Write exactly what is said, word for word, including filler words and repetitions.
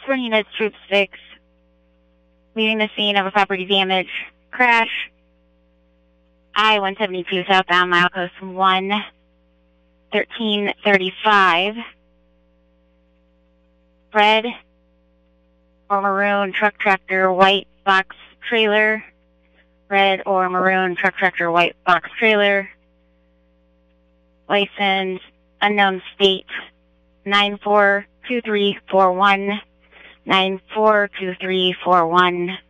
California United Troop six, leaving the scene of a property damage crash. I one seventy-two southbound, milepost one thirteen thirty-five. Red or maroon truck tractor, white box trailer. Red or maroon truck tractor, white box trailer. License, unknown state, nine four two three four one. nine four two three four one.